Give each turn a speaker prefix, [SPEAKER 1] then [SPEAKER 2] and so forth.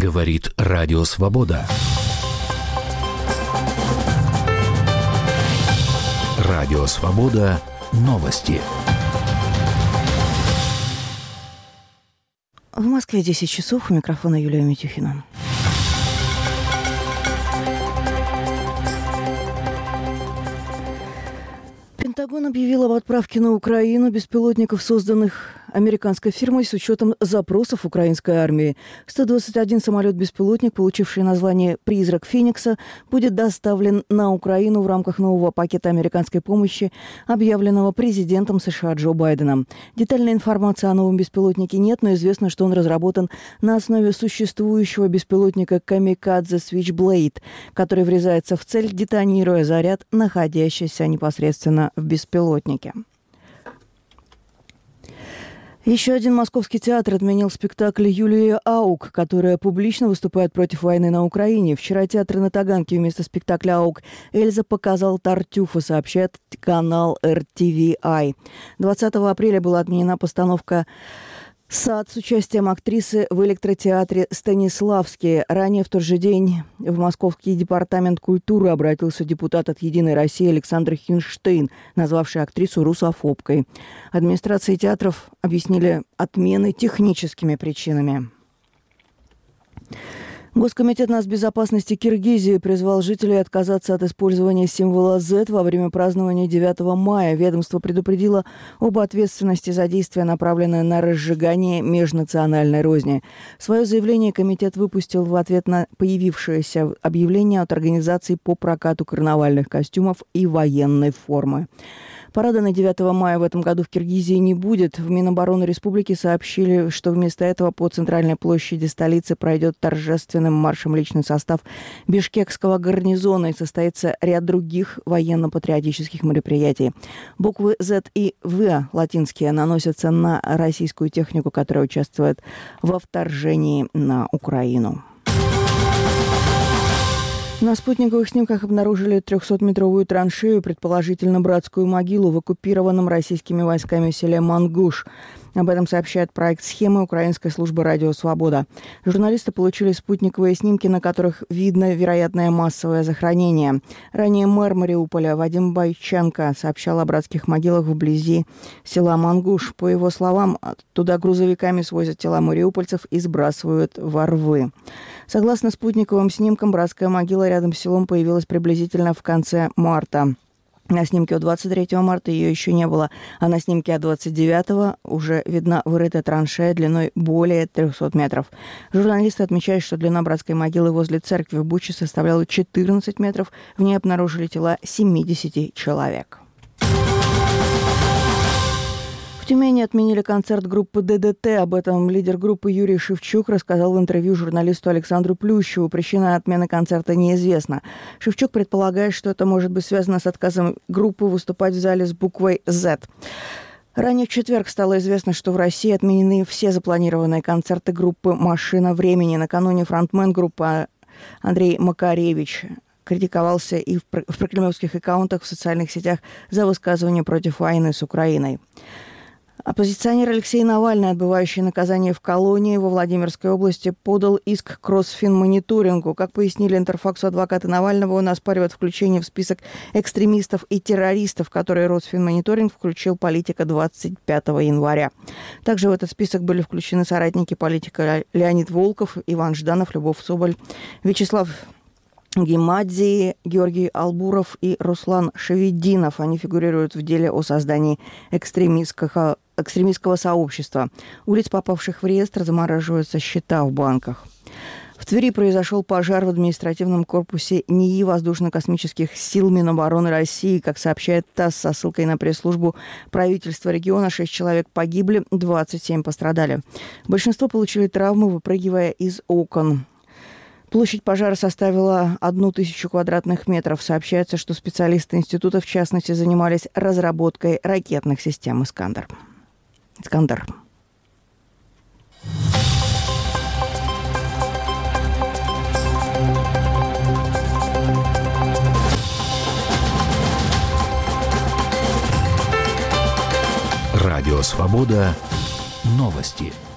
[SPEAKER 1] Говорит Радио Свобода. Радио Свобода. Новости.
[SPEAKER 2] В Москве 10 часов. У микрофона Юлия Митюхина. Пентагон объявил об отправке на Украину беспилотников, созданных американской фирмой с учетом запросов украинской армии. 121 самолет-беспилотник, получивший название «Призрак Феникса», будет доставлен на Украину в рамках нового пакета американской помощи, объявленного президентом США Джо Байденом. Детальной информации о новом беспилотнике нет, но известно, что он разработан на основе существующего беспилотника «Камикадзе Switchblade», который врезается в цель, детонируя заряд, находящийся непосредственно в беспилотнике. Еще один московский театр отменил спектакль Юлии Аук, которая публично выступает против войны на Украине. Вчера театр на Таганке вместо спектакля «Аук» Эльза показал Тартюфа, сообщает канал RTVI. 20 апреля была отменена постановка «Сад» с участием актрисы в электротеатре Станиславские. Ранее в тот же день в Московский департамент культуры обратился депутат от «Единой России» Александр Хинштейн, назвавший актрису русофобкой. Администрации театров объяснили отмены техническими причинами. Госкомитет нацбезопасности Киргизии призвал жителей отказаться от использования символа Z во время празднования 9 мая. Ведомство предупредило об ответственности за действия, направленные на разжигание межнациональной розни. Свое заявление комитет выпустил в ответ на появившееся объявление от организаций по прокату карнавальных костюмов и военной формы. Парада на 9 мая в этом году в Киргизии не будет. В Минобороны республики сообщили, что вместо этого по центральной площади столицы пройдет торжественным маршем личный состав бишкекского гарнизона и состоится ряд других военно-патриотических мероприятий. Буквы Z и В латинские наносятся на российскую технику, которая участвует во вторжении на Украину. На спутниковых снимках обнаружили 300-метровую траншею, предположительно братскую могилу, в оккупированном российскими войсками селе Мангуш. Об этом сообщает проект «Схемы» украинской службы «Радио Свобода». Журналисты получили спутниковые снимки, на которых видно вероятное массовое захоронение. Ранее мэр Мариуполя Вадим Бойченко сообщал о братских могилах вблизи села Мангуш. По его словам, туда грузовиками свозят тела мариупольцев и сбрасывают во рвы. Согласно спутниковым снимкам, братская могила рядом с селом появилась приблизительно в конце марта. На снимке от 23 марта ее еще не было, а на снимке от 29-го уже видна вырытая траншея длиной более 300 метров. Журналисты отмечают, что длина братской могилы возле церкви в Буче составляла 14 метров. В ней обнаружили тела 70 человек. В Тюмени отменили концерт группы ДДТ. Об этом лидер группы Юрий Шевчук рассказал в интервью журналисту Александру Плющеву. Причина отмены концерта неизвестна. Шевчук предполагает, что это может быть связано с отказом группы выступать в зале с буквой Z. Ранее в четверг стало известно, что в России отменены все запланированные концерты группы «Машина времени». Накануне фронтмен группы Андрей Макаревич критиковался и в прокремлевских аккаунтах в социальных сетях за высказывания против войны с Украиной. Оппозиционер Алексей Навальный, отбывающий наказание в колонии во Владимирской области, подал иск к Росфинмониторингу. Как пояснили Интерфаксу адвокаты Навального, он оспаривает включение в список экстремистов и террористов, которые Росфинмониторинг включил политика 25 января. Также в этот список были включены соратники политика Леонид Волков, Иван Жданов, Любовь Соболь, Вячеслав Гемадзе, Георгий Албуров и Руслан Шевединов. Они фигурируют в деле о создании экстремистского сообщества. У лиц, попавших в реестр, замораживаются счета в банках. В Твери произошел пожар в административном корпусе НИИ воздушно-космических сил Минобороны России. Как сообщает ТАСС со ссылкой на пресс-службу правительства региона, 6 человек погибли, 27 пострадали. Большинство получили травмы, выпрыгивая из окон. Площадь пожара составила 1000 квадратных метров. Сообщается, что специалисты института, в частности, занимались разработкой ракетных систем «Искандер».
[SPEAKER 1] Радио Свобода. Новости.